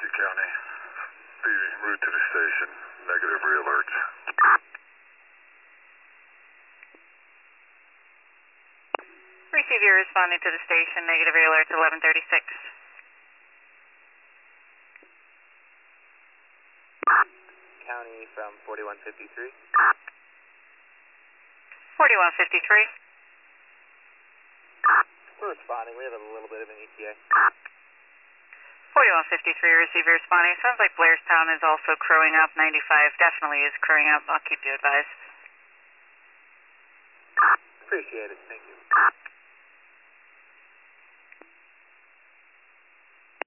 County. The route to the station. Negative re-alerts. Receiver responding to the station. Negative re-alerts 1136. County from 4153. 4153. We're responding. We have a little bit of an ETA. 4153, receiver responding. Sounds like Blairstown is also crowing up. 95 definitely is crowing up. I'll keep you advised. Appreciate it. Thank you.